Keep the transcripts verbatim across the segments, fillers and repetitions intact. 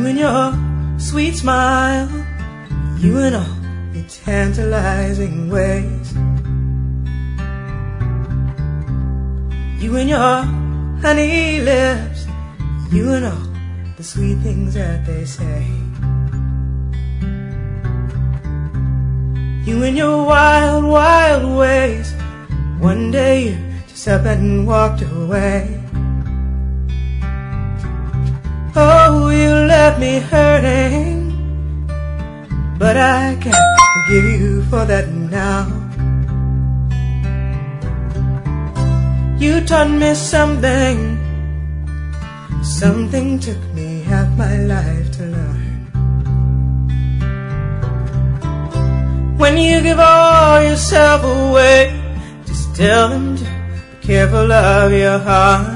You and your sweet smile, you and all your tantalizing ways, you and your honey lips, you and all the sweet things that they say, you and your wild, wild ways. One day you just up and walked away. Oh, you left me hurting, but I can't forgive you for that now. You taught me something, something took me half my life to learn. When you give all yourself away, just tell them to be careful of your heart.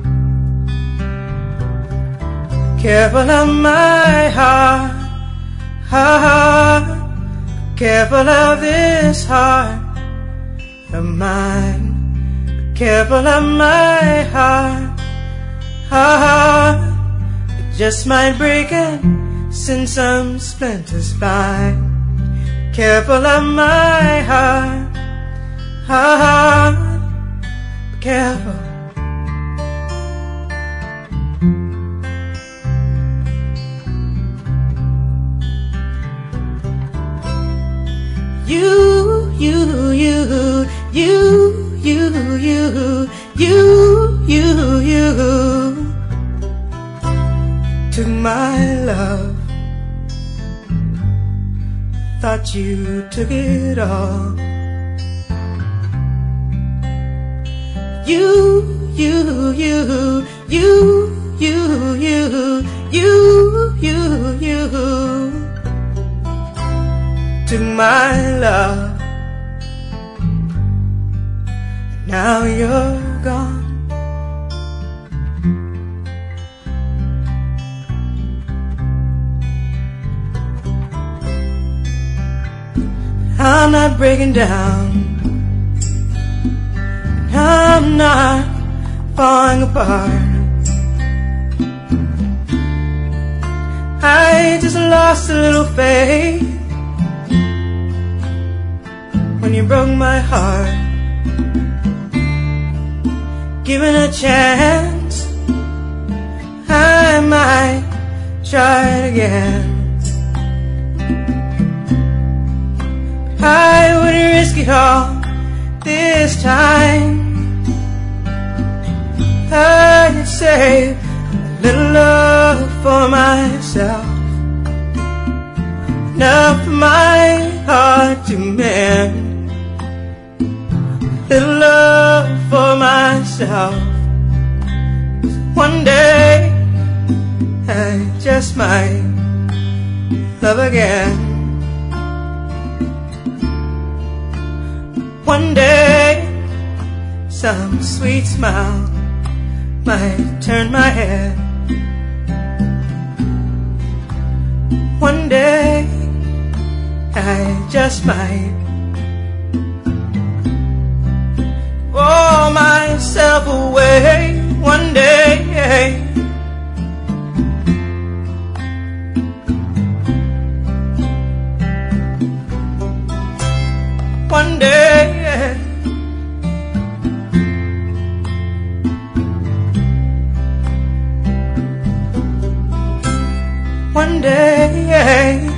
Careful of my heart, heart. Careful of this heart of mine. Careful of my heart, heart. It just might break and send some splinters flying. Careful of my heart, heart. Careful. You, you, you, you, you, you, you, you, you took my love. Thought you took it all. You, you, you, you, you, you, you, you, you took my love. Now you're gone. I'm not breaking down, I'm not falling apart. I just lost a little faith when you broke my heart. Given a chance, I might try it again. I wouldn't risk it all this time. I'd save a little love for myself, enough for my heart to mend. Little love for myself. One day I just might love again. One day some sweet smile might turn my head. One day I just might throw myself away. One day One day One day